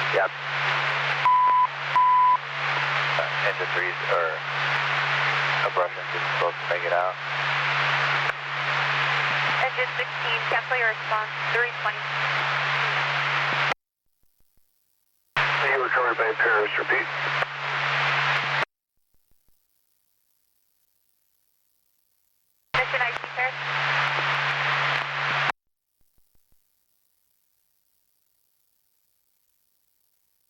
Yep. Into threes or a brush engine supposed to make it out. Engine 16, cancel your response, 320. See you recovered by Paris, repeat. Mission IC, Paris.